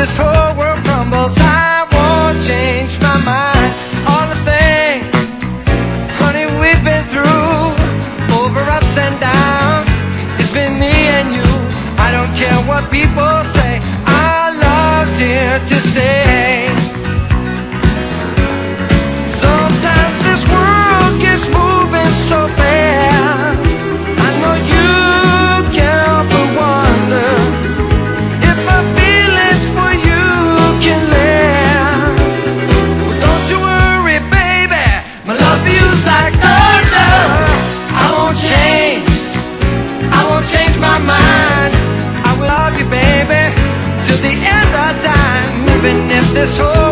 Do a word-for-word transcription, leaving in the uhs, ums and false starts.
this whole world crumbles, I won't change my mind. All the things, honey, we've been through, over ups and downs, it's been me and you. I don't care what people say, our love's here to stay. Sometimes this world gets moving so fast, I know you can't help but wonder if my feelings for you can last. Well, don't you worry, baby, my love for you's like thunder. I won't change, I won't change my mind. I will love you, baby, till the end of time, even if this whole